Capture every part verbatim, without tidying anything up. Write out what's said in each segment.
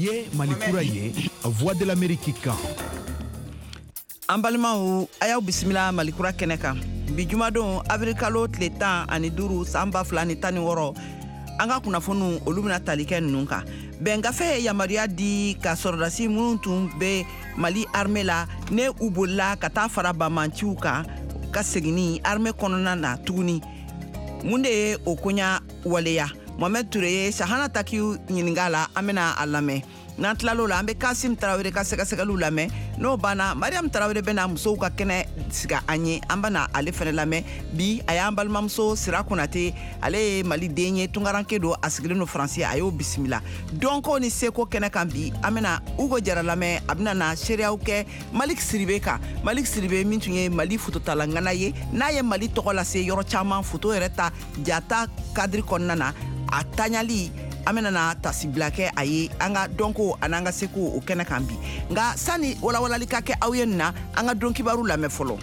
ye Mali kura ye Voix de l'Amérique kan. An balimaw a y'aw bisimila Mali kura kɛnɛ kan. Bi jumadon avril kalo tile tan ani duuru san ba fila ni tan ni wɔɔrɔ an ka kunnafoniw olu bɛna tali kɛ ninnu kan. Bɛngafe ye yamaruya di ka sɔrɔdasi minnu tun bɛ Mali armée la ne u bolila ka taa fara bamanciw kan ka seginni armée kɔnɔna na tuguni. Mun de ye o koɲa waleya? Mohamed Touré ye Sahana Takiw ɲininga la an bɛna a lamɛn. N'an tilal'o la an bɛ Kasim Tarawele ka sɛgɛsɛgɛliw lamɛn. N'o banna Mariam Tarawele bɛna musow ka kɛnɛ siga an ye an bɛna ale fɛnɛ lamɛn. Bi a y'an balimamuso Sira Konate ale ye Mali den ye tunkaranke don a sigilen don Faransi a y'o bisimila. Dɔnko ni seko kɛnɛ kan bi an bɛna Ugo Jara lamɛn a bɛna na seereyaw kɛ Malik Sidibe kan. Malik Sidibe min tun ye Mali fototalangana ye n'a ye Mali tɔgɔ lase yɔrɔ caman foto yɛrɛ ta jata kadiri kɔnɔna na a taɲali an bɛna na tasibila kɛ a ye an ka dɔnko an'an ka seko o kɛnɛ kan bi. Nka sani walawalali ka kɛ aw ye nin na an ka dɔn kibaru lamɛn fɔlɔ.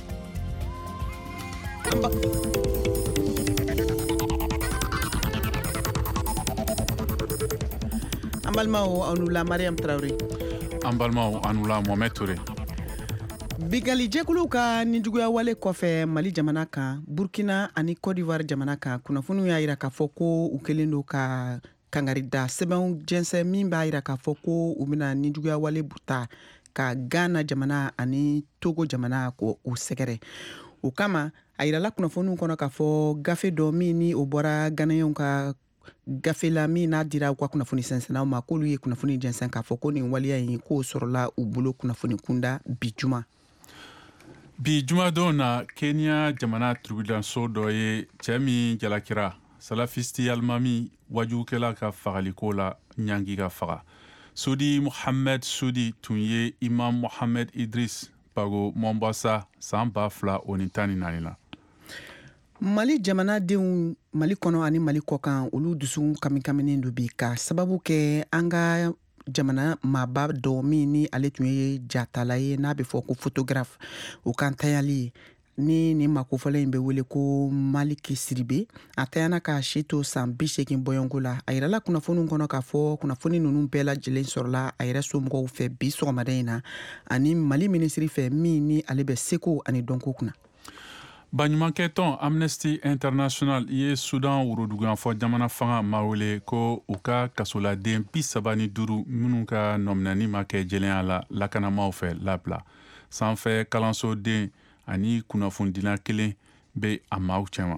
An balimaw aw n'u la Mariam Tarawele. An balimaw aw n'u la Mohamed Touré. Bigali jɛkuluw ka ninjuguya wale kɔfɛ Mali jamana kan, Burkina ani Côte d'Ivoire jamana kan kunnafoniw y'a yira k'a fɔ ko u kɛlen don ka kangarida sɛbɛnw jɛnsɛn min b'a yira k'a fɔ ko u bɛna ninjuguya wale ta ka Ghana jamana ani Togo jamana ko u sɛgɛrɛ. O kama a yirala kunnafoniw kɔnɔ k'a fɔ gafe dɔ min ni o bɔra Ghanaianw ka gafe la min n'a dira u ka kunnafoni sɛnsɛnnaw ma k'olu ye kunnafoni jɛnsɛn k'a fɔ ko nin waleya in k'o sɔrɔla u bolo kunnafoni kunda bi juma. Bi jumadon na Kenya jamana tribunalso dɔ ye cɛ min jalakira salafisti alimami wajukɛla ka fagaliko la ɲangi ka faga. Sudi Mohamed Sudi tun ye Imam Mohamed Idris Bago Mombasa san ba fila o ni tan ni naani la. Mali jamanadenw Mali kɔnɔ ani Mali kɔkan olu dusu kamikaminen do bi ka sababu kɛ an ka jamana maaba dɔ min ni ale tun ye jatala ye n'a bɛ fɔ ko photographe o kan tayali ni nin makofɔla in bɛ wele ko Maliki Sidibe a tayana ka si to san bi seegin bɔyɔnko la a yirala kunnafoniw kɔnɔ k'a fɔ kunnafoni ninnu bɛɛ lajɛlen sɔrɔla a yɛrɛ somɔgɔw fɛ bi sɔgɔmada in na ani Mali minisiri fɛ min ni ale bɛ seko ani dɔnko kunna. Baɲumankɛ tɔn Amnesty International ye Sudan woroduguyanfɔ jamana fanga ma wele ko u ka kasoladen bi saba ni duuru minnu ka nɔminani ma kɛ jɛlenya la lakanamaw fɛ labila. Sanfɛ kalansoden ani kunnafondila kelen bɛ a maaw cɛma.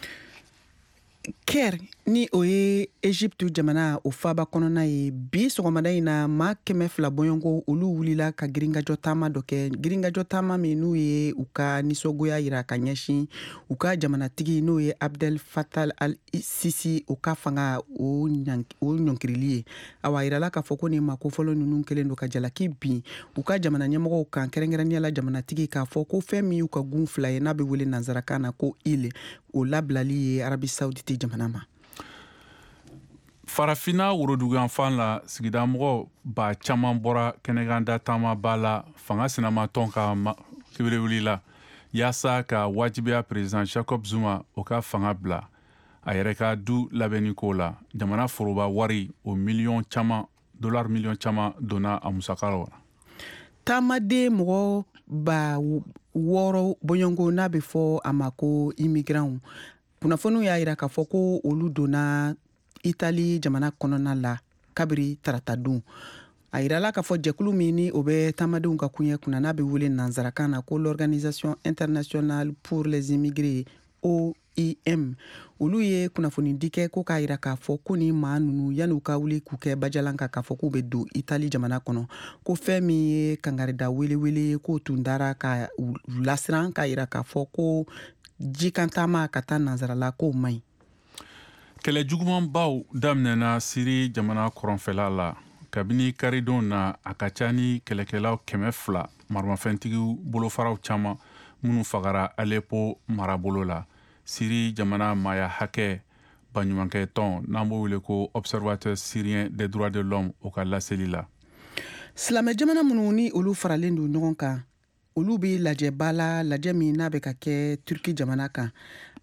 Caire ni o ye Egypte jamana o faaba kɔnɔna ye bi sɔgɔmada in na maa kɛmɛ fila bɔɲɔnko olu wulila ka girinkajɔ taama dɔ kɛ girinkajɔ taama min n'u ye u ka nisɔngoya yira ka ɲɛsin u ka jamanatigi n'o ye Abdel Fattah al-Sisi o ka fanga o ɲɔnkirili ye a wa yirala k'a fɔ ko nin makofɔlɔ ninnu kɛlen don ka jalaki bin u ka jamana ɲɛmɔgɔw kan kɛrɛnkɛrɛnnenya la jamanatigi k'a fɔ ko fɛn min y'u ka gun fila ye n'a bɛ wele nanzarakan na ko ile o labilali ye Arabi Saoudite jamana ma. Farafina woroduguyanfan la sigida mɔgɔ ba caman bɔra kɛnɛganda taama ba la fanga sinamatɔn ka kibirewuli la yaasa ka wajibiya president Jacob Zuma o ka fanga bila a yɛrɛ ka du labɛnni ko la jamana foroba wari o miliyɔn caman dollar miliyɔn caman donna a musakaw la. Taamaden mɔgɔ ba wɔɔrɔ bɔɲɔnko n'a bɛ fɔ a ma ko immigrants kunnafoniw y'a yira k'a fɔ ko olu donna Itali jamana kɔnɔna la kabiri tarata don a yirala k'a fɔ jɛkulu min ni o bɛ taamadenw ka kuɲɛ kunna n'a bɛ wele nanzarakan na ko l'Organisation Internationale pour les Immigrés O I M olu ye kunnafoni di kɛ ko k'a yira k'a fɔ ko ni maa ninnu yanni u ka wuli k'u kɛ bajalan kan k'a fɔ k'u bɛ don Itali jamana kɔnɔ ko fɛn min ye kangarida welewele k'o tun dara ka lasiran k'a yira k'a fɔ ko jikan taama ka taa nanzarala k'o man ɲi. Kɛlɛ jugumanbaw daminɛna Siri jamana kɔrɔnfɛla la kabini karidon na a ka ca ni kɛlɛkɛlaw kɛmɛ fila maramafɛntigiw bolofaraw caman minnu fagara Aleppo marabolo la Siri jamana maya hakɛ baɲumankɛ tɔn n'an b'o wele ko Observateur Syrien des droits de l'homme o ka laseli la. Silamɛ jamana minnu ni olu faralen don ɲɔgɔn kan olu bɛ lajɛba la lajɛ min n'a bɛ ka kɛ Turki jamana kan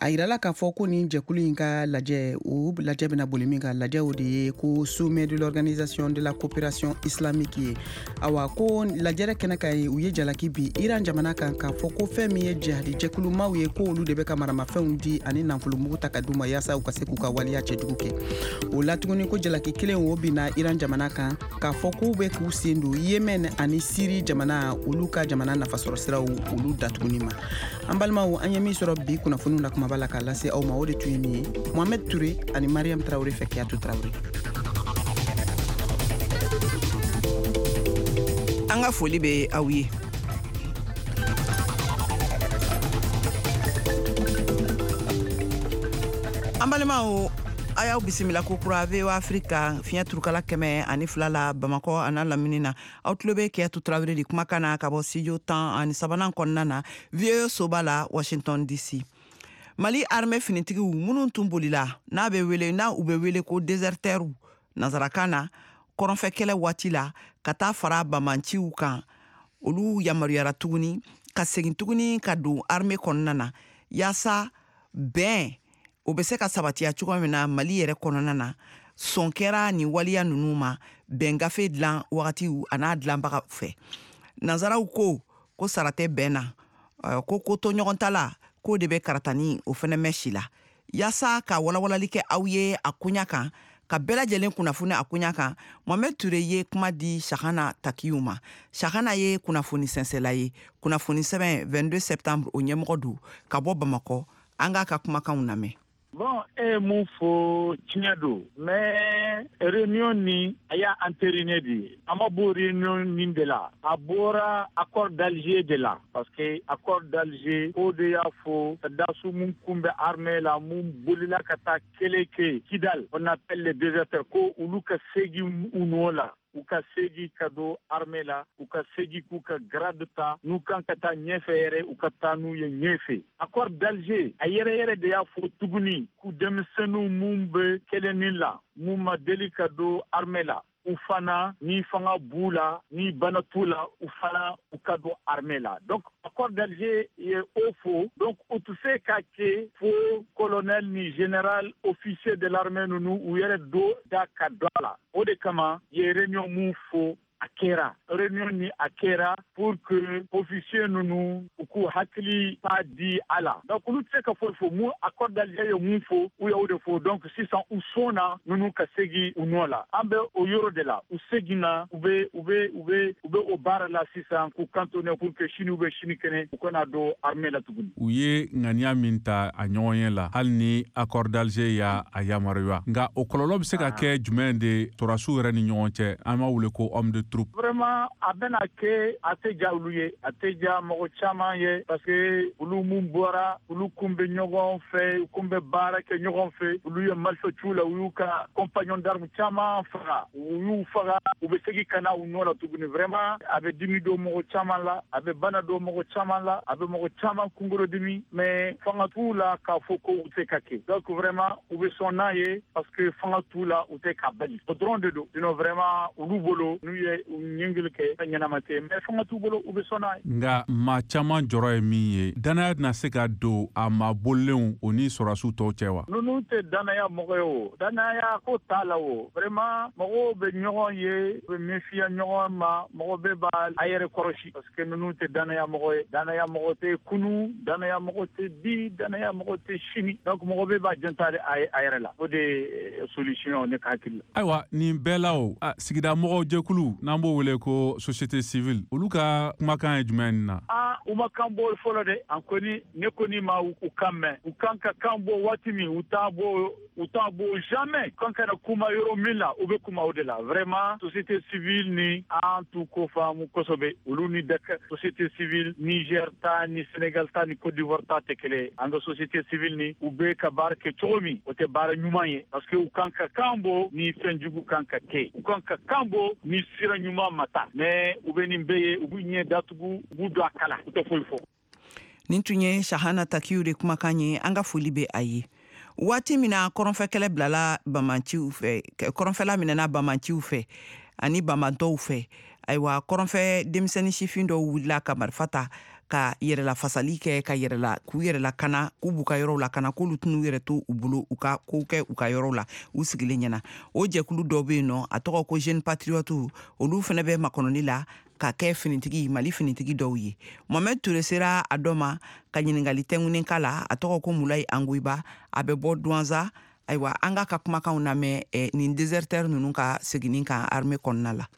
a yirala k'a fɔ ko nin jɛkulu in ka lajɛ o lajɛ bɛna boli min ka lajɛ o de ye ko sommet de l'organisation de la coopération islamique ye awa ko lajɛrɛ kɛnɛ ka ye u ye jalaki bi Iran jamana kan k'a fɔ ko fɛn min ye jihadi jɛkulumaw ye ko olu de bɛ ka maramafɛnw di ani nafolomugu ta ka d'u ma yaasa u ka se k'u ka waliya cɛjugu kɛ o la tuguni ko jalaki kelen o bina Iran jamana kan k'a fɔ k'u bɛ k'u sen don Yemen ani Siri jamana olu ka jamana nafasɔrɔ siraw olu datuguni ma an balimaw an ye min sɔrɔ bi kunnafoniw na kuma bala k'a lase aw ma o de tun ye nin ye Mohamed Touré ani Mariam Traoré fɛ Kiyatu Traoré. An ka foli bɛ aw ye. An balimaw a y'aw bisimila ko kura V O A Afrika fiɲɛ turukala kɛmɛ ani fila la Bamakɔ a n'a lamini na aw tulo bɛ Kiyatu Traoré de kumakan na ka bɔ studio tan ani sabanan kɔnɔna na V O A soba la Washington D C. Mali armée finitigiw minnu tun bolila n'a bɛ wele n'a u bɛ wele ko déserteurs nazarakan na kɔrɔnfɛ kɛlɛ waati la ka taa fara bamanciw kan olu yamaruyara tuguni ka segin tuguni ka don armée kɔnɔna na yaasa bɛn o bɛ se ka sabatiya cogo min na Mali yɛrɛ kɔnɔna na sɔn kɛra ni waliya ninnu ma bɛn gafe dilan wagatiw a n'a dilanbaga fɛ nazaraw ko ko sara tɛ bɛn na ko ko to ɲɔgɔn ta la ko de bɛ karatani o fɛnɛ mɛ si la yaasa ka walawalali kɛ aw ye a koɲa kan ka bɛɛ lajɛlen kunnafoni a koɲa kan Mohamed Touré ye kuma di Shahana Takiyu ma Shahana ye kunnafoni sɛnsɛla ye kunnafoni sɛbɛn vingt-deux septembre o ɲɛmɔgɔ do ka bɔ Bamakɔ an k'a ka kumakanw lamɛn. Bon, e mun fo tiɲɛ don mais réunion ni a y'a entériné de an ma bɔ réunion nin de la a bɔra accord d'Alger de la parce que accord d'Alger o de y'a fo Dasu mun kun bɛ armée la mun bolila ka taa kɛlɛ kɛ Kidal on appelle les déserteurs ko olu ka segin u nɔ la u ka segi ka don armée la u ka segi k'u ka grade ta n'u kan ka taa ɲɛfɛ yɛrɛ u ka taa n'u ye ɲɛfɛ accord d'Alger a yɛrɛ yɛrɛ de y'a fɔ tuguni k'u denmisɛnninw mun bɛ kɛlɛnin la mun ma deli ka don armée la u fana ni fanga b'u la ni bana t'u la u fana u ka don armée la donc accord d'Alger ye o fo donc u tɛ se ka kɛ fo colonel ni général officier de l'armée ninnu u yɛrɛ do da ka don a la o de kama ye réunion mun fo a kɛra réunion ni a kɛra pour que officier ninnu u k'u hakili pa di a la donc olu tɛ se ka foyi fo mun accord d'Alger ye mun fo u y'o de fo donc sisan u sɔnna ninnu ka segi u nɔ la an bɛ o yɔrɔ de la u seginna u bɛ u bɛ u bɛ u bɛ o baara la sisan k'u cantonner pour que sini u bɛ sini kɛnɛ u kana don armée la tuguni. U ye ŋaniya min ta a ɲɔgɔn ye la hali ni accord d'Alger y'a a yamaruya nka o kɔlɔlɔ bɛ se ka kɛ jumɛn de sɔrɔdasiw yɛrɛ ni ɲɔgɔn cɛ an b'a wele ko homme de troupe. Vraiment a bɛna kɛ a tɛ ja olu ye a tɛ ja mɔgɔ caman ye parce que olu mun bɔra olu kun bɛ ɲɔgɔn fɛ u kun bɛ baara kɛ ɲɔgɔn fɛ olu ye malfaiteur la u y'u ka compagnon d'armes caman faga u y'u faga u bɛ segin ka na u nɔ la tuguni vraiment a bɛ dimi don mɔgɔ caman la a bɛ bana don mɔgɔ caman la a bɛ mɔgɔ caman kunkolo dimi mais fanga t'u la k'a fɔ ko u tɛ ka kɛ donc vraiment u bɛ sɔn n'a ye parce que fanga t'u la u tɛ ka bali o dɔrɔn de don sinon vraiment olu bolo n'u ye ɲɛngili kɛ ka ɲɛnama tɛ mais fanga t'u bolo u bɛ sɔn n'a ye. Nka maa caman jɔrɔ ye min ye danaya tɛna se ka don a maa bolilenw o ni sɔrɔdasiw tɔw cɛ wa. ninnu tɛ danaya mɔgɔ ye o danaya ko t'a la o vraiment mɔgɔw bɛ ɲɔgɔn ye u bɛ méfier ɲɔgɔn ma mɔgɔ bɛɛ b'a a yɛrɛ kɔrɔsi parce que ninnu tɛ danaya mɔgɔ ye danaya mɔgɔ tɛ kunu danaya mɔgɔ tɛ bi danaya mɔgɔ tɛ sini donc mɔgɔ bɛɛ b'a janta a yɛrɛ la o de ye solution ne ka hakili la. Ayiwa nin bɛɛ la o sigida mɔgɔw jɛkulu n'an b'o wele ko société civile olu ka kumakan ye jumɛn nin na. ah u ma kan bɔ fɔlɔ de an kɔni ne kɔni ma u kan mɛn u kan ka kan bɔ waati min u t'a bɔ u t'a bɔ jamais kan kana kuma yɔrɔ min la u bɛ kuma o de la vraiment société civile ni an t'u ko faamu kosɛbɛ olu ni Dakar société civile Niger ta ni Sénégal ta ni Côte d'Ivoire ta tɛ kelen ye an ka société civile ni u bɛ ka baara kɛ cogo min o tɛ baara ɲuman ye parce que u kan ka kan bɔ ni fɛn jugu kan ka kɛ u kan ka kan bɔ ni sira ɲuman ma ta mais u bɛ nin bɛɛ ye u b'u ɲɛ datugu u b'u don a kala u tɛ foyi fɔ. Nin tun ye Shahana Takiyu de kumakan ye an ka foli bɛ a ye waati min na kɔrɔnfɛ kɛlɛ bilala bamanciw fɛ kɔrɔnfɛla minɛna bamanciw fɛ ani bamantɔw fɛ ayiwa kɔrɔnfɛ denmisɛnnin sifin dɔw wulila ka marifa ta ka yɛrɛla fasali kɛ ka yɛrɛla k'u yɛrɛla kana k'u b'u ka yɔrɔw la kana k'olu tunu yɛrɛ to u bolo u ka kow kɛ u ka yɔrɔw la u sigilen ɲɛna. O jɛkulu dɔ be yen nɔ a tɔgɔ ko Jeune Patriote olu fɛnɛ bɛ makɔnɔni la ka kɛ finitigi Mali finitigi dɔw ye. Mohamed Touré sera a dɔ ma ka ɲiningali tɛŋunin k'a la a tɔgɔ ko Mulayi Angoiba a bɛ bɔ Douanza. Ayiwa an ka ka kumakanw lamɛn eh, nin déserteur ninnu ka seginin kan armée kɔnɔna la.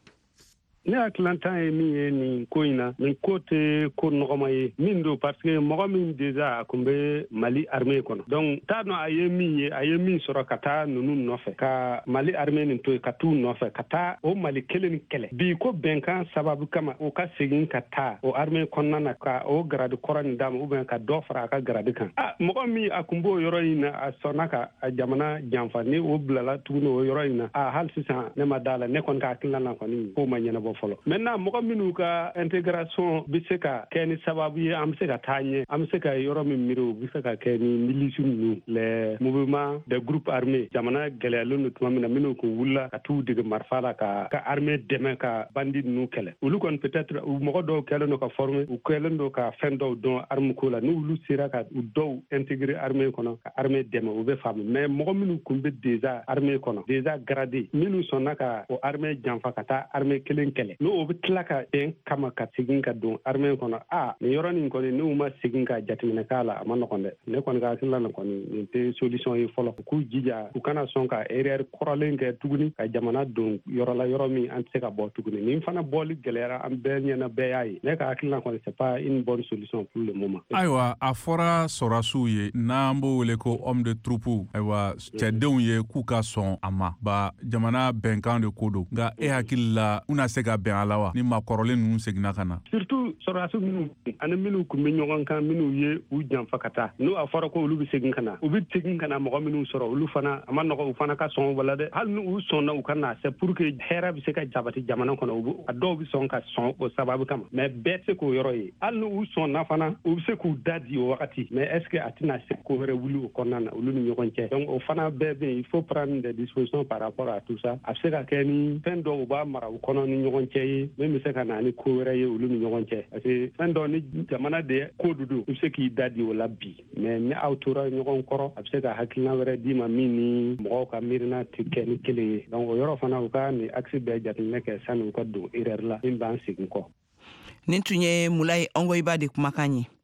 Ne hakilatan ye min ye nin ko in na nin ko tɛ ko nɔgɔma ye min don parce que mɔgɔ min déjà a kun bɛ Mali armée kɔnɔ donc t'a dɔn a ye min ye a ye min sɔrɔ ka taa ninnu nɔfɛ ka Mali armée nin to yen ka t'u nɔfɛ ka taa o Mali kelen ni kɛlɛ bi ko bɛnkan sababu kama o ka segin ka taa o armée kɔnɔna na ka o garadi kɔrɔ nin d'a ma ou bien ka dɔ fara a ka garadi kan ah mɔgɔ min a kun b'o yɔrɔ in na a sɔnna ka a jamana janfa ni o bilala tuguni o yɔrɔ in na ah hali sisan ne ma d'a la ne kɔni ka hakilina na kɔni k'o ma ɲɛnabɔ fɔlɔ. Maintenant mɔgɔ minnu ka intégration bɛ se ka kɛ ni sababu ye an bɛ se ka taa ɲɛ an bɛ se ka yɔrɔ min miiri o bɛ se ka kɛ ni milices ninnu les mouvements des groupes armés jamana gɛlɛyalen don tuma min na minnu kun wulila ka t'u dege marifa la ka ka armée dɛmɛ ka bandit ninnu kɛlɛ olu kɔni peut-être u mɔgɔ dɔw kɛlen don ka former u kɛlen don ka fɛn dɔw dɔn arme ko la ni olu sera ka u dɔw intégrer armée kɔnɔ ka armée dɛmɛ u bɛ faamu mais mɔgɔ minnu kun bɛ déjà armée kɔnɔ déjà gradé minnu sɔnna ka o armée janfa ka taa armée kelen kɛlɛ n'o bɛ tila ka bɛn kama ka segin ka don armée kɔnɔ a nin yɔrɔ nin kɔni n'u ma segin ka jateminɛ k'a la a ma nɔgɔn dɛ ne kɔni ka hakilina na kɔni nin tɛ solution ye fɔlɔ u k'u jija u kana sɔn ka erreur kɔrɔlen kɛ tuguni ka jamana don yɔrɔ la yɔrɔ min an tɛ se ka bɔ tuguni nin fana bɔli gɛlɛyara an bɛɛ ɲɛna bɛɛ y'a ye ne ka hakilina kɔni c'est pas une bonne solution pour le moment. Ayiwa a fɔra sɔrɔdasiw ye n'an b'o wele ko homme de troupe ayiwa cɛdenw ye k'u ka sɔn a ma ba jamana bɛnkan de ko don nka e hakili la u na se ka bɛn a la wa ni ma kɔrɔlen ninnu seginna ka na. Surtout sɔrɔdasi minnu ani minnu kun bɛ ɲɔgɔn kan minnu ye u janfa ka taa n'o a fɔra ko olu bɛ segin ka na u bɛ segin ka na mɔgɔ minnu sɔrɔ olu fana a ma nɔgɔ u fana ka sɔn wala dɛ hali ni u sɔnna u ka na c'est pour que hɛrɛ bɛ se ka jabati jamana kɔnɔ a dɔw bɛ sɔn ka sɔn o sababu kama mais bɛɛ tɛ se k'o yɔrɔ ye hali ni u sɔnna fana u bɛ se k'u da di o wagati mais est ce que a tɛna se ko wɛrɛ wuli o kɔnɔna na olu ni ɲɔgɔn cɛ donc o fana bɛɛ bɛ yen il faut prendre des dispositions par rapport à tout ça a bɛ se ka kɛ ni fɛn dɔw u b'a mara u kɔnɔ ni ɲɔgɔn cɛ ye min bɛ se ka na ni ko wɛrɛ ye olu ni ɲɔgɔn cɛ parce que fɛn dɔw ni jamana de ko dudu u bɛ se k'i da di o la bi mais ni aw tora ɲɔgɔn kɔrɔ a bɛ se ka hakilina wɛrɛ d'i ma min ni mɔgɔw ka miirina tɛ kɛ ni kelen ye donc o yɔrɔ fana u ka nin axe bɛɛ jateminɛ kɛ sani u ka don erreur la min b'an segin kɔ. Nin tun ye Mulayi Angoiba de kumakan ye.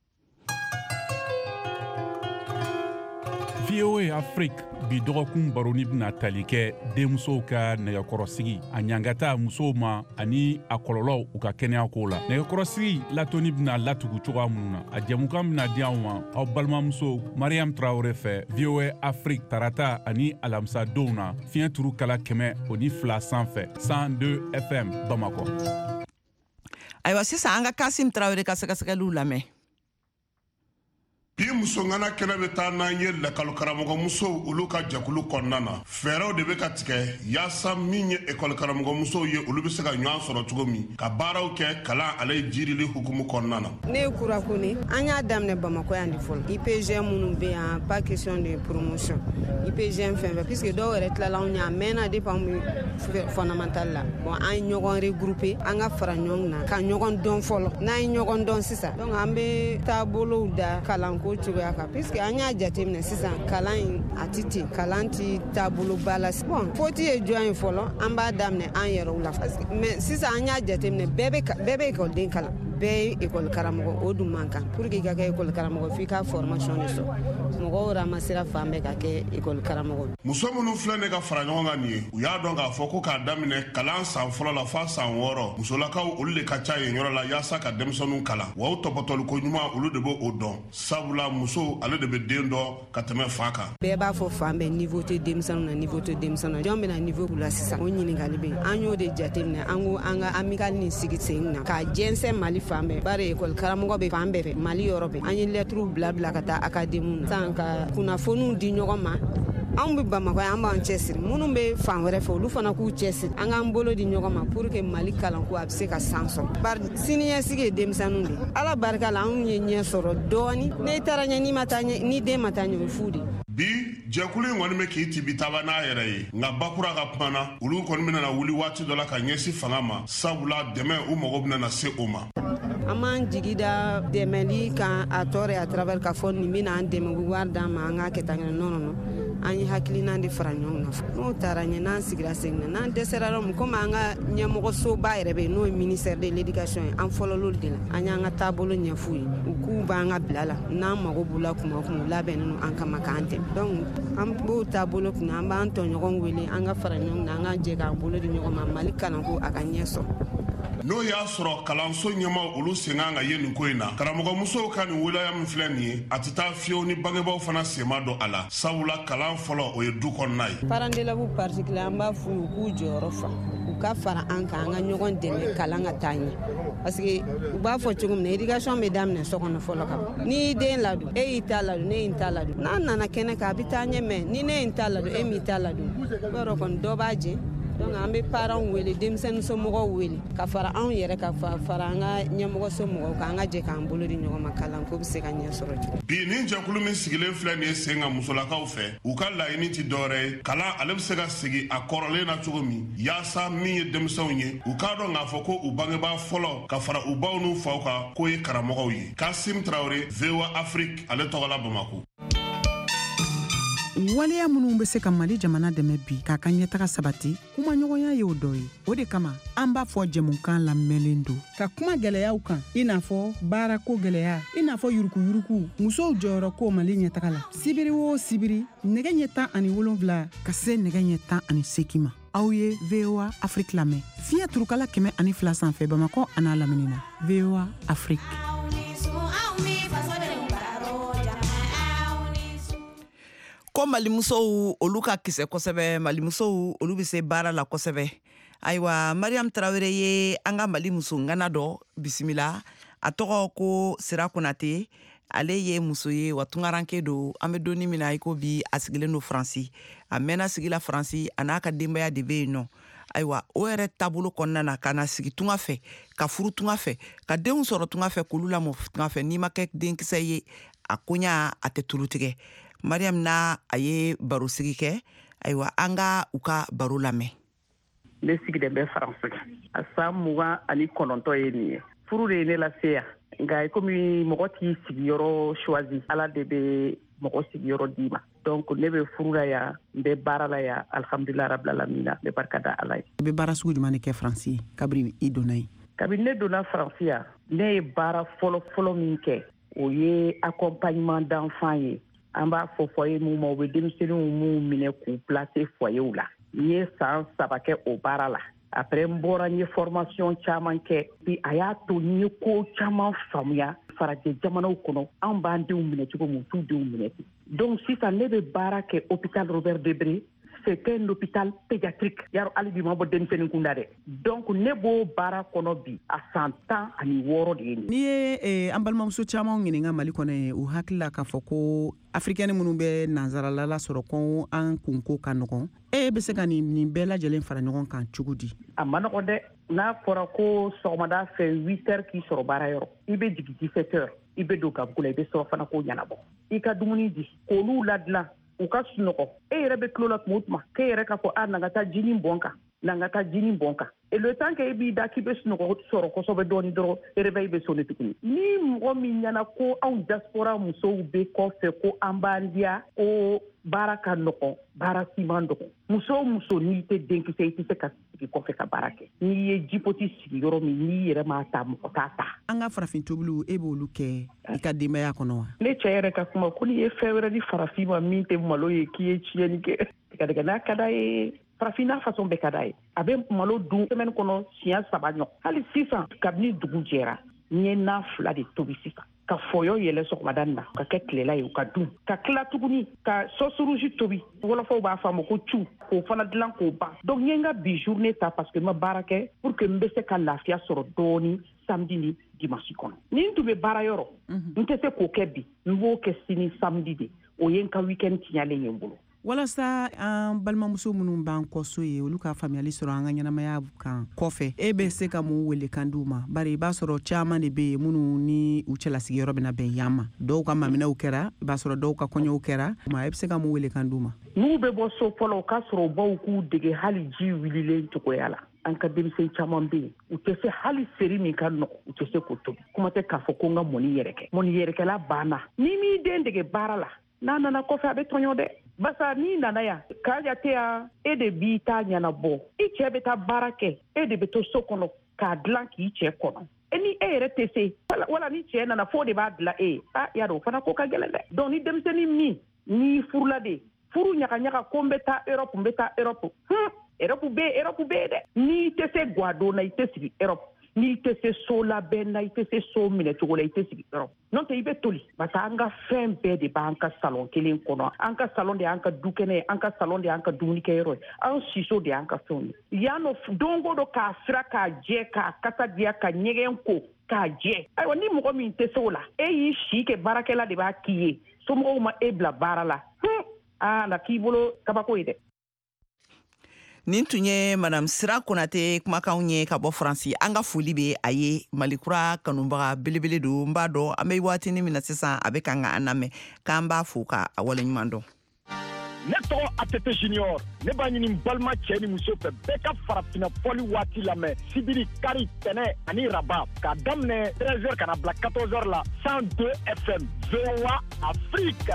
V O A Afrique bi dɔgɔkun baroni bɛna tali kɛ denmusow ka nɛgɛkɔrɔsigi a ɲangata musow ma ani a kɔlɔlɔw u ka kɛnɛya ko la nɛgɛkɔrɔsigi latoni bɛna latugu cogoya minnu na a jɛmukan bɛna di anw ma aw balimamuso Mariam Traoré fɛ V O A Afrique tarata ani alamisa donw na fiɲɛ turu kala kɛmɛ o ni fila sanfɛ cent deux F M Bamakɔ. Ayiwa sisan an ka Kasim Traoré ka sɛgɛsɛgɛliw lamɛn. bi muso ngana kɛnɛ bɛ taa n'an ye lakalo karamɔgɔ musow olu ka jɛkulu kɔnɔna na fɛɛrɛw de bɛ ka tigɛ yaasa min ye ekɔli karamɔgɔ musow ye olu bɛ se ka ɲɔgɔn sɔrɔ cogo min ka baaraw kɛ kalan ale jirili hukumu kɔnɔna na. Ne ye Kurakuni an y'a daminɛ Bamakɔ yan de fɔlɔ I P G minnu bɛ yan pas question de promotion I P G fɛn fɛn puisque dɔw yɛrɛ tilala anw ɲɛ a mɛnna depuis an bɛ fondamental la bon an ye ɲɔgɔn regrouper an ka fara ɲɔgɔn na ka ɲɔgɔn dɔn fɔlɔ n'an ye ɲɔgɔn dɔn sisan donc an bɛ taabolow da kalan ko cogoya kan puisque an y'a jateminɛ sisan kalan in a tɛ ten kalan tɛ taabolo ba la bon foti ye jɔn ye fɔlɔ an b'a daminɛ an yɛrɛw la mais sisan an y'a jateminɛ bɛɛ bɛ bɛɛ bɛ ekɔliden kalan bɛɛ ye ekɔli karamɔgɔ o dun man kan pour que i ka kɛ ekɔli karamɔgɔ f'i ka formation de sɔrɔ mɔgɔw ramasira fan bɛɛ ka kɛ ekɔli karamɔgɔ. muso minnu filɛ ne ka fara ɲɔgɔn kan nin ye u y'a dɔn k'a fɔ ko k'a daminɛ kalan san fɔlɔ la f'a san wɔɔrɔ musolakaw olu de ka ca yen yɔrɔ la yaasa ka denmisɛnninw kalan wa o tɔpɔtɔli ko ɲuman olu de b'o o dɔn sabula muso ale de bɛ den dɔn ka tɛmɛ fa kan. bɛɛ b'a fɔ fan bɛɛ niveau tɛ denmisɛnninw na niveau tɛ denmisɛnninw na jɔn bɛna niveau k'u la sisan o ɲininkali bɛ yen an y'o de jateminɛ an ko an ka amical nin sigi sen na k'a jɛnsɛn Mali fan bɛɛ bari ekɔli karamɔgɔ bɛ fan bɛɛ fɛ Mali yɔrɔ bɛɛ an ye lettres bila bila ka taa académie san ka kunnafoniw di ɲɔgɔn ma anw bɛ Bamakɔ an b'an cɛsiri minnu bɛ fan wɛrɛ fɛ olu fana k'u cɛsiri an k'an bolo di ɲɔgɔn ma pour que Mali kalanko a bɛ se ka san sɔrɔ bari siniɲɛsigi ye denmisɛnninw de Ala barika la anw ye ɲɛ sɔrɔ dɔɔni n'i taara ɲɛ n'i ma taa ɲɛ ni den ma taa ɲɛ o ye fu de. bi jɛkulu in kɔni bɛ k'i tibi taba n'a yɛrɛ ye nka bakura ka kuma na olu kɔni bɛna wuli waati dɔ la ka ɲɛsin fanga ma sabula dɛmɛ u mago bɛna se o ma. an b'an jigi da dɛmɛli kan a tɔɔrɔ à travers k'a fɔ nin bɛna an dɛmɛ u bɛ wari d'an ma an k'a kɛ tan kɛ non non an ye hakilina de fara ɲɔgɔn kan n'o taara ɲɛ n'an sigira segin na n'an dɛsɛra yɔrɔ min komi an ka ɲɛmɔgɔsoba yɛrɛ bɛ yen n'o ye ministère de l'éducation ye an fɔlɔl'olu de la an y'an ka taabolo ɲɛf'u ye u k'u b'an ka bila la n'an mago b'u la kuma o kuma u labɛnnen don an kama k'an dɛmɛ donc an b'o taabolo kunna an b'an tɔɲɔgɔn wele an ka fara ɲɔgɔn kan an ka jɛ k'an bolo di ɲɔgɔn ma Mali kalanko a ka ɲɛ sɔrɔ. N'o y'a sɔrɔ kalanso ɲɛma olu sen kan ka ye nin ko in na karamɔgɔmusow ka nin wilaya min filɛ nin ye a tɛ taa fiyewu ni bangebaaw fana sema don a la sabula kalan fɔlɔ o ye du kɔnɔna ye. Parents d'élèves particulier an b'a f'u ye u k'u jɔyɔrɔ fa u ka fara an kan an ka ɲɔgɔn dɛmɛ kalan ka taa ɲɛ parce que u b'a fɔ cogo min na éducation bɛ daminɛ so kɔnɔ fɔlɔ ka ban n'i y'i den ladon e y'i ta ladon ne y'i ta ladon n'an nana kɛnɛ kan a bɛ taa ɲɛ mɛ ni ne y'i ta ladon e m'i ta ladon yɔrɔ kɔni dɔ b'a jɛ. Donc an bɛ parents wele denmisɛnnin somɔgɔw wele ka fara anw yɛrɛ ka fara an ka ɲɛmɔgɔ somɔgɔw kan an ka jɛ k'an bolo di ɲɔgɔn ma kalan ko bɛ se ka ɲɛ sɔrɔ cogo. Bi nin jɛkulu min sigilen filɛ nin ye sen kan musolakaw fɛ u ka laɲini tɛ dɔwɛrɛ ye kalan ale bɛ se ka segin a kɔrɔlen na cogo min yaasa min ye denmisɛnw ye u k'a dɔn k'a fɔ ko u bangebaa fɔlɔ ka fara u baw n'u faw kan k'o ye karamɔgɔw ye. Kasim Traoré V O A Afrique ale tɔgɔ la Bamako. waleya minnu bɛ se ka Mali jamana dɛmɛ bi k'a ka ɲɛtaga sabati kuma ɲɔgɔnya ye o dɔ ye o de kama an b'a fɔ jɛmukan lamɛnlen don ka kuma gɛlɛyaw kan i n'a fɔ baarako gɛlɛya i n'a fɔ yurukuyuruku musow jɔyɔrɔ ko Mali ɲɛtaga la sibiri o sibiri nɛgɛ ɲɛ tan ani wolonwula ka se nɛgɛ ɲɛ tan ani seegin ma aw ye V O A Afrique lamɛn fiɲɛ turukala kɛmɛ ani fila sanfɛ Bamakɔ a n'a lamini na V O A Afrique. Ko malimusow olu ka kisɛ kosɛbɛ malimusow olu bɛ se baara la kosɛbɛ ayiwa Mariam Traoré ye an ka Mali muso ngana dɔ bisimila a tɔgɔ ko Sira Konate ale ye muso ye wa tungaranke do an bɛ donni min na i ko bi a sigilen do Faransi a mɛnna sigila Faransi a n'a ka denbaya de bɛ yen nɔ ayiwa o yɛrɛ taabolo kɔnɔna na ka na sigi tunga fɛ ka furu tunga fɛ ka denw sɔrɔ tunga fɛ k'olu lamɔ tunga fɛ n'i ma kɛ denkisɛ ye a koɲa a tɛ tulu tigɛ Mariam na a ye baro sigi kɛ ayiwa an ka u ka baro lamɛn. Ne sigilen bɛ Faransi a san mugan ani kɔnɔntɔn ye nin ye furu de ye ne lase yan nka komi mɔgɔ t'i sigiyɔrɔ choisi ala de bɛ mɔgɔ sigiyɔrɔ d'i ma donc ne bɛ furu la yan n bɛ baara la yan alhamdulilayi rabbil alamin n bɛ barika da ala ye. I bɛ baara sugu jumɛn de kɛ Faransi kabiri i donna yen. kabini ne donna Faransi yan ne ye baara fɔlɔ fɔlɔ min kɛ o ye accompagnement d'enfant ye. An b'a fɔ foyer mun ma u bɛ denmisɛnninw mun minɛ k'u placer foyerw la n ye san saba kɛ o baara la après n bɔra n ye formation caman kɛ bi a y'a to n ye ko caman faamuya farajɛ jamanaw kɔnɔ an b'an denw minɛ cogo min u t'u denw minɛ ten donc sisan ne bɛ baara kɛ hôpital Robert Debré c'est un hôpital pédiatrique yaro hali bi ma bɔ denmisɛnnin kunda dɛ donc ne b'o baara kɔnɔ bi a san tan ani wɔɔrɔ de ye nin. N'i ye an balimamuso caman ɲininka Mali kɔnɔ ye u hakili la k'a fɔ ko africaine minnu bɛ nanzarala sɔrɔ ko an kunko ka nɔgɔn e bɛ se ka nin nin bɛɛ lajɛlen fara ɲɔgɔn kan cogo di. A ma nɔgɔn dɛ n'a fɔra ko sɔgɔmada fɛ huit heures k'i sɔrɔ baara yɔrɔ i bɛ jigin dix-sept heures i bɛ don gabugu la i bɛ sɔrɔ fana ko ɲɛnabɔ i ka dumuni di k'olu ladilan u ka sunɔgɔ e yɛrɛ bɛ tulo la tuma o tuma k'e yɛrɛ k'a fɔ a na n ka taa jinin bɔn kan na n ka taa jinin bɔn kan et le temps que e b'i da k'i bɛ sunɔgɔ sɔrɔ kosɛbɛ dɔɔni dɔrɔn réveil bɛ sonne tuguni ni mɔgɔ min ɲɛna ko anw diaspora musow bɛ kɔfɛ ko an b'an diya ko baara ka nɔgɔn baara si man dɔgɔ muso o muso n'i tɛ denkisɛ i tɛ se ka sigi kɔfɛ ka baara kɛ n'i ye jipoti sigi yɔrɔ min n'i yɛrɛ m'a ta mɔgɔ t'a ta. An ka farafin tobiliw e b'olu kɛ i ka denbaya kɔnɔ wa. Ne cɛ yɛrɛ ka kuma ko n'i ye fɛn wɛrɛ di farafin ma min tɛ malo ye k'i ye tiɲɛni kɛ tigɛdɛgɛ n'a ka d'a ye farafin n'a façon bɛɛ ka d'a ye a bɛ malo dun semaine kɔnɔ siɲɛ saba ɲɔgɔn hali sisan kabini dugu jɛra n ye na fila de tobi sisan ka fɔyɔ yɛlɛ sɔgɔmada na ka kɛ tilela ye u ka dun ka tila tuguni ka sɔsurusi tobi wɔlɔfɔw b'a fɔ a ma ko cu k'o fana dilan k'o ban donc n ye n ka bi journée ta parce que n ma baara kɛ pour que n bɛ se ka lafiya sɔrɔ dɔɔni samedi ni dimanche kɔnɔ ni n tun bɛ baara yɔrɔ n tɛ se k'o kɛ bi n b'o kɛ sini samedi de o ye n ka week-end tiɲalen ye n bolo. Walasa an balimamuso minnu b'an kɔ so ye olu ka faamuyali sɔrɔ an ka ɲɛnamaya kan kɔfɛ e bɛ se ka mun wele kan d'u ma bari i b'a sɔrɔ caman de bɛ yen minnu ni u cɛlasigiyɔrɔ bɛna bɛn yan ma dɔw ka maminɛw kɛra i b'a sɔrɔ dɔw ka kɔɲɔw kɛra e bɛ se ka mun wele kan d'u ma. N'u bɛ bɔ so fɔlɔ o k'a sɔrɔ u baw k'u dege hali ji wililen cogoya la an ka denmisɛn caman bɛ yen u tɛ se hali seri min ka nɔgɔ u tɛ se k'o tobi kuma tɛ k'a fɔ ko n ka mɔni yɛrɛ kɛ mɔni yɛrɛkɛla banna ni m'i den dege baara la n'a nana kɔfɛ a bɛ tɔɲɔ dɛ basa n'i nana yan k'a jate yan e de b'i ta ɲɛnabɔ i cɛ bɛ taa baara kɛ e de bɛ to so kɔnɔ k'a dilan k'i cɛ kɔnɔ e ni e yɛrɛ tɛ se wala ni cɛ nana fo de b'a dilan e ye a y'a dɔn o fana ko ka gɛlɛn dɛ donc ni denmisɛnnin min n'i furula de furu ɲagaɲaga ko n bɛ taa Europe n bɛ taa Europe hum Europe bɛ yen Europe bɛ yen dɛ n'i tɛ se guado na i tɛ sigi Europe n'i tɛ se so labɛn na i tɛ se so minɛ cogo la i tɛ sigi Europe n'o tɛ i bɛ toli parce que an ka fɛn bɛɛ de b'an ka salon kelen kɔnɔ an ka salon de y'an ka dukɛnɛ ye an ka salon de y'an ka dumunikɛyɔrɔ ye an siso de y'an ka fɛnw ye yan nɔ don o don k'a sira k'a jɛ k'a kasa diya ka ɲɛgɛn ko k'a jɛ ayiwa ni mɔgɔ min tɛ se o la e y'i si kɛ baarakɛla de b'a k'i ye somɔgɔw ma e bila baara la hum aa na k'i bolo kabako ye dɛ. Nin tun ye Madame Sira Konate kumakanw ye ka bɔ Faransi. An ka foli be a ye Malikura kanubaga belebele don. N b'a dɔn an bɛ waatini min na sisan a bɛ kan ka an lamɛn k'an b'a fo ka a waleɲuman dɔn. Ne tɔgɔ Atete Junior ne b'a ɲini balima cɛ ni muso fɛ bɛɛ ka farafinna fɔli waati lamɛn sibiri kari tɛnɛ ani raba k'a daminɛ treize heures ka na bila quatorze heures la cent deux F M V O A Afrique.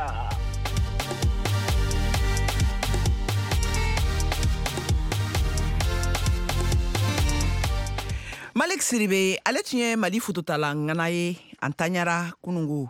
Malik Siribe ale tun ye Mali fututala ŋana ye an taɲara kunungu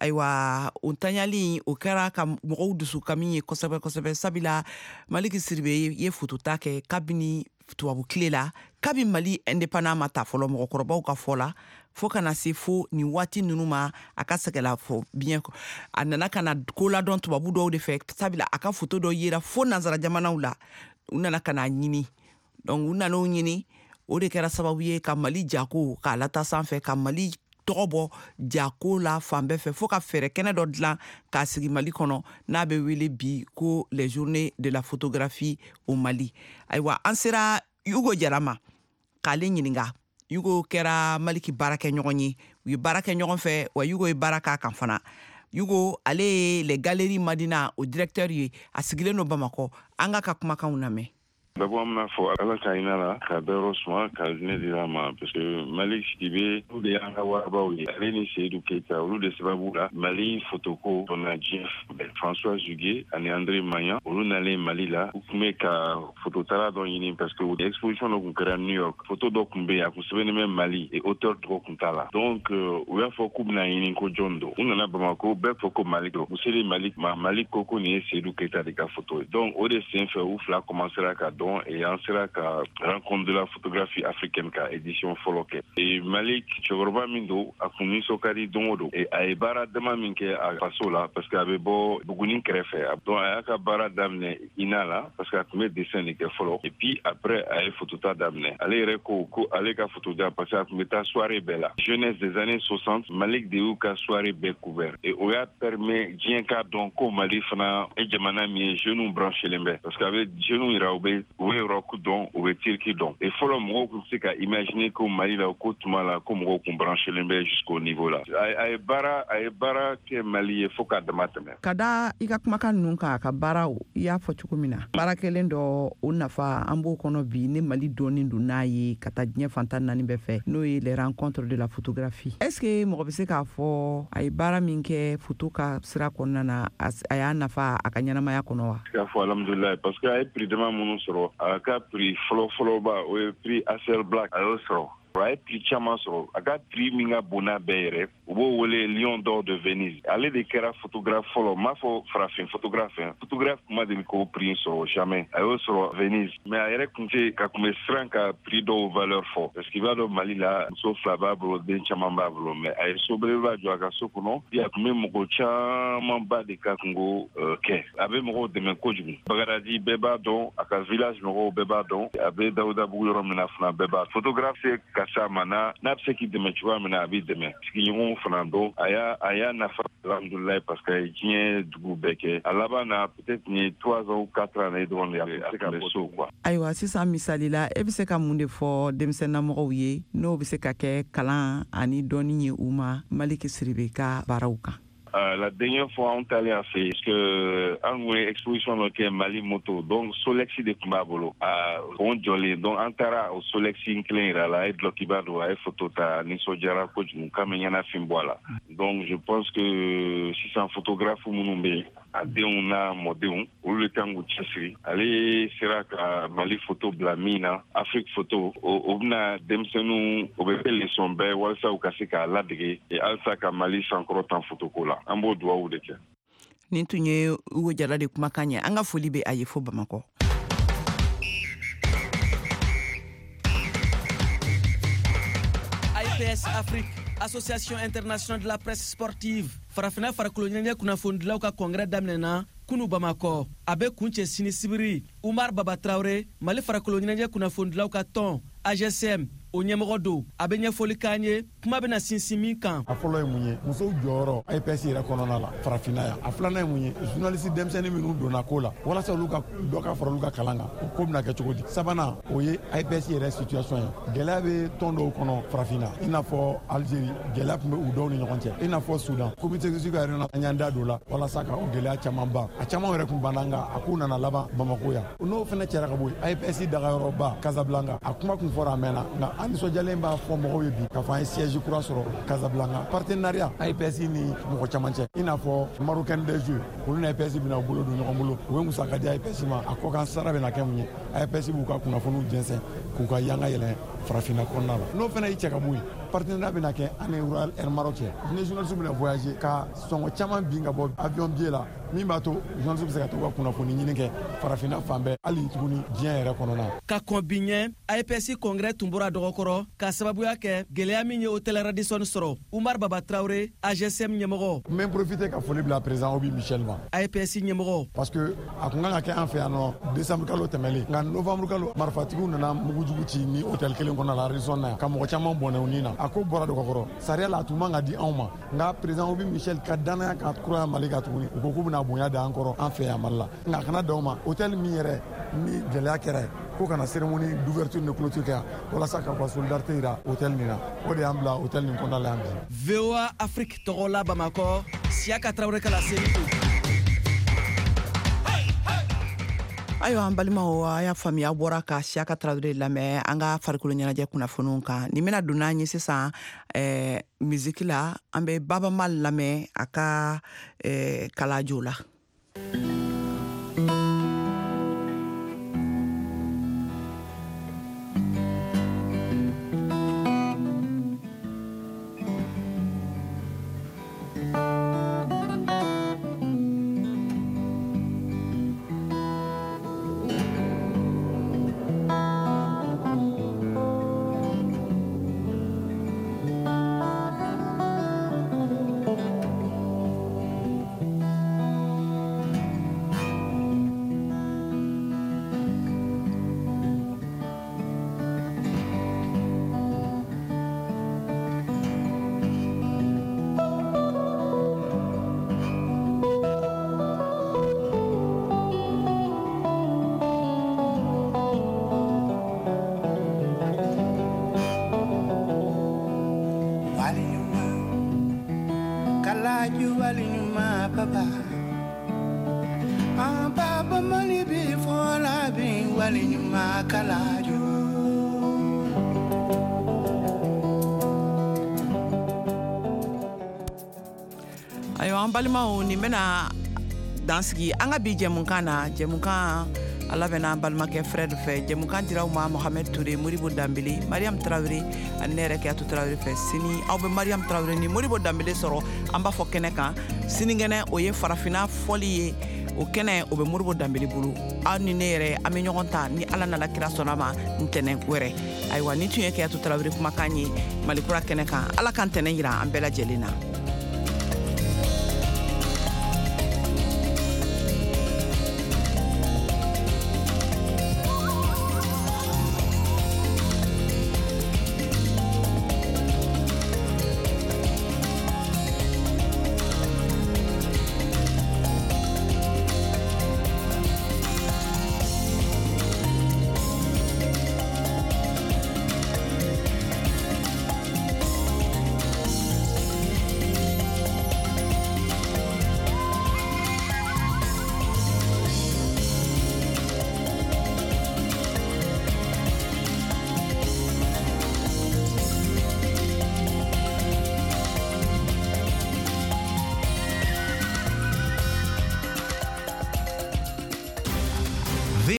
ayiwa o taɲali o kɛra ka mɔgɔw dusu kami ye kosɛbɛ kosɛbɛ sabila Malik Siribe ye fututa kɛ kabini tubabu tile la kabi Mali indépendant ma ta fɔlɔ mɔgɔkɔrɔbaw ka fɔ la fo kana se fo ni waati ninnu ma a ka sɛgɛla fɔ bien a nana kana ko ladɔn tubabu dɔw de fɛ sabila a ka foto dɔ yera fo nanzara jamanaw la u nana kana ɲini donc u nana o ɲini o de kɛra sababu ye ka Mali jako k'a lata sanfɛ ka Mali tɔgɔ bɔ jako la fan bɛɛ fɛ fo ka fɛrɛ kɛnɛ dɔ dilan k'a sigi Mali kɔnɔ n'a bɛ wele bi ko les journées de la photographie au Mali ayiwa an sera Yugo Jara ma k'ale ɲininka Yugo kɛra Maliki baarakɛ ɲɔgɔn ye u ye baara kɛ ɲɔgɔn fɛ wa Yugo ye baara k'a kan fana Yugo ale ye les Galeries Madina o directeur ye a sigilen no Bamakɔ an ka ka kumakanw lamɛn. D'abord, je vais faire la caïna là, la berosma, la dinedilama, parce que Malik Sidibé, nous les Angawabaoui, Aléni Seydou Keita, nous les Sebaboula, Mali Fotoko, Donadjien, François Zugué, Anne André Mayan, nous n'allez Mali là, ou mais qu'à Phototala dans Yini, parce que l'exposition donc à New York, photo d'Okumbe, à Kousevene même Mali, et auteur de Rokuntala. Donc, oui, il faut qu'on ait une Kojondo. On en a Bamako, Bek Foko Malik, vous savez Malik, Malik Koko ni Seydou Keita de la photo. Donc, au dessin fait ouf là, commencera à et en sera qu'à rencontre de la photographie africaine qu'à édition Foloke. Et Malik, Chogorba Mindo, a connu Sokari Domodo. Et à Ebara Dama Minke à Fasola, parce qu'il y avait beau Bougouni Krefe. Donc, à Kabara Damne Inala, parce qu'il y a combien de dessins qui Folo. Et puis après, à Photota Damne. Allez, Reko, allez, qu'à Photota, parce qu'il y a soirée bella. Jeunesse des années soixante, Malik Deouka soirée belle couvert. Et Oya permet, Djienka, donc, au Mali, Fana, et Djamanami, genoux branchés les mains. Parce qu'il y avait genoux Iraoube, oui, Rokudon, ou Tirkidon. Et follow moi, c'est qu'à imaginer qu'au Mali, là, au Kotumala, comme on branche les mains jusqu'au niveau là. Aïe bara, aïe bara, que Mali est focat de matame. Kada, ika kumaka nunka, ka bara, ya fochukumina. Bara kelendo, unafa, ambo kono bi, ne Mali doni dunaye, kata dnye fantan nani befe, nous les rencontres de la photographie. Est-ce que m'obese ka fo, aïe bara minke, photo ka sira konana, aya nafa, akanyana maya konowa? Ka fo, alhamdulillah, parce que aïe pri dema mounou soro, aka pri folo folo ba, oye pri Asel Black, ayo soro. Right, puis Chamaso, a got three minga bona bere, ou wole Lion d'Or de Venise. Allez de kera photographe follow, ma fo frafin, photographe, photographe kuma de ko prix so jamais. Ayo sur Venise. Mais ayere kunte ka kume franka prix do valeur fort. Parce qu'il va do Mali là, so flabablo den chamambablo, mais ay sobreva jo aka sokuno, ya kume moko chama ba de ka kungo ke. Abe moko de men kojumu. Bagaradi beba don, aka village moko beba don, abe Daouda Bouyoro menafna beba. Photographe c'est Mana n'a pas qui de mettre mais n'a pas de mettre ce qui ont Fernando aya aya n'a pas alhamdoulilah parce que il est du beke là-bas n'a peut-être ni trois ans ou quatre ans devant les africains quoi aywa sisa misali la e bi se ka munde fo demsena mo ye no bi se ka ke kalan ani doni ye uma Malik Siribe ka barawka Euh, la dernière fois, on est allé à fait, parce que, en une exposition, dans Mali Moto, donc, Solexi de Kumabolo, à Ronjolé, donc, Antara, au Solexi, Inclin, là, et Blokibado, et Photota, Nisojara, Coach, Moukameyana, Fimboala. Donc, je pense que si c'est un photographe ou Mounoumbe, à Deona, Modéon, ou le Tango Tchasri, allez, c'est à Mali Photo Blamina, Afrique Photo, au Bna Demsenou, au Bébé Les Sombé, Walsa ou Kaseka, Ladré, et Alsaka Mali Sankro en photocola. Un beau doigt ou de tiens. Nintunye uwe jara de kumakanya, anga folibe ayefo Bamako. A I P S Afrique, Association internationale de la presse sportive, farafina farakolonyanya kuna fondula ka congrès damnena kunu Bamako, abe kunche sini sibiri, Umar Baba Traoré, Mali farakolonyanya kuna fondula ka ton, A G S M, o ɲɛmɔgɔ do a bɛ ɲɛfɔli k'an ye kuma bɛna sinsin min kan. A fɔlɔ ye mun ye musow jɔyɔrɔ A I P S yɛrɛ kɔnɔna la farafina yan a filanan ye mun ye journaliste denmisɛnnin minnu donna ko la walasa olu ka dɔ ka fara olu ka kalan kan o ko bɛna kɛ cogo di sabanan o ye A I P S yɛrɛ situation ye gɛlɛya bɛ tɔn dɔw kɔnɔ farafina i n'a fɔ Algérie gɛlɛya tun bɛ u dɔw ni ɲɔgɔn cɛ i n'a fɔ Soudan comité exécutif yɛrɛ na an y'an da don la walasa ka o gɛlɛya caman ban a caman yɛrɛ tun banna nka a k'u nana laban Bamako yan n'o fana cɛra ka bɔ yen A I P S dagayɔrɔba Casablanca a kuma kun fɔra a mɛnna nka an nisɔndiyalen b'a fɔ mɔgɔw ye bi k'a fɔ an ye siège kura sɔrɔ Casablanca partenariat A I P S ni mɔgɔ caman cɛ i n'a fɔ Marocain des Jeux olu ni A I P S bɛna u bolo don ɲɔgɔn bolo u ye musaka di A I P S ma a kɔ kan sara bɛna kɛ mun ye A I P S b'u ka kunnafoniw jɛnsɛn k'u ka yanga yɛlɛn farafina kɔnɔna la n'o fana y'i cɛ ka bɔ yen partenariat bɛna kɛ an ni Royal Air Maroc cɛ ni journaliste bɛna voyager ka sɔngɔ caman bin ka bɔ avion billet la min b'a to journaliste bɛ se ka to ka kunnafoni ɲini kɛ farafina fan bɛɛ hali tuguni diɲɛ yɛrɛ kɔnɔna ka kɔn bi ɲɛ A I P S congrès tun bɔra dɔgɔkɔrɔ ka sababuya kɛ gɛlɛya min ye hôtel Radisson sɔrɔ Umar Baba Traoré A G S M ɲɛmɔgɔ n bɛ profiter ka foli bila président Obi Michel ma A I P S ɲɛmɔgɔ parce que a kun kan ka kɛ an fɛ yan nɔ décembre kalo tɛmɛlen nka novembre kalo marifatigiw nana mugujugu ci ni hôtel kelen kɔnɔ la Radisson na yan ka mɔgɔ caman bɔnɛ u ni na a ko bɔra dɔgɔkɔrɔ sariya la a tun man ka di anw ma nka président Obi Michel ka danaya ka kura Mali ka tuguni u ko k'u bɛna bonya da an kɔrɔ an fɛ yan Mali la nka kana d'aw ma hôtel min yɛrɛ ni gɛlɛya kɛra ye ko kana cérémonie d'ouverture ni clôture kɛ yan walasa ka ka solidarité yira hôtel nin na o de y'an bila hôtel nin kɔnɔna la yan bi. V O A Afrique tɔgɔ la Bamakɔ Siaka Traoré kala seli. Ayiwa an balimaw a y'a faamuya bɔra ka Siaka Traoré lamɛn an ka farikolo ɲɛnajɛ kunnafoniw kan nin bɛna don n'an ye sisan eh, musique la an bɛ Baba Mal lamɛn a ka eh, kalajo la. Ayiwa an balimaw nin bɛna dansigi an ka bi jɛmukan na jɛmukan a labɛnna an balimakɛ Fred fɛ jɛmukan dira aw ma Mohamed Touré Moribo Dambele Mariam Traoré ani ne yɛrɛ Kiyatu Traoré fɛ sini aw bɛ Mariam Traoré ni Moribo Dambele sɔrɔ an b'a fɔ kɛnɛ kan sinikɛnɛ o ye farafina fɔli ye o kɛnɛ o bɛ Moribo Dambele bolo aw ni ne yɛrɛ an bɛ ɲɔgɔn ta ni Ala nana kira sɔnna ma ntɛnɛn wɛrɛ ayiwa ni tun ye Kiyatu Traoré kumakan ye Malikura kɛnɛ kan Ala k'an tɛnɛn yira an bɛɛ lajɛlen na.